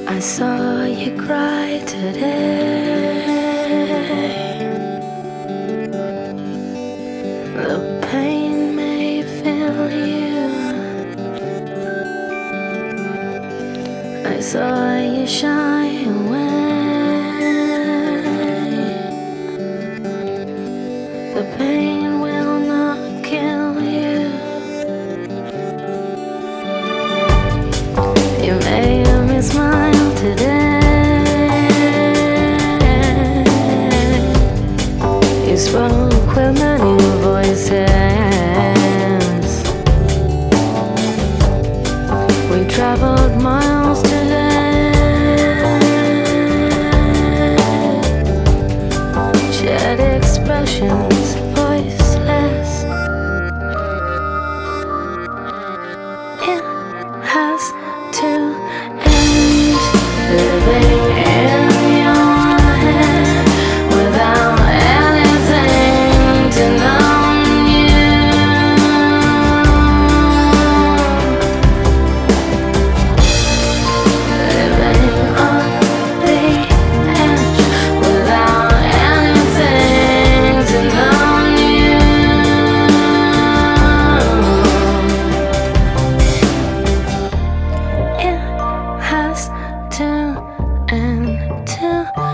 I saw you cry today. The pain may fill you. I saw you shy away. The pain will not kill you. You made me smile today. You spoke with many voices. We traveled miles today. Shared expressions, voiceless. It has to end. Living in your head without anything to numb you. Living on the edge without anything to numb you. It has to end to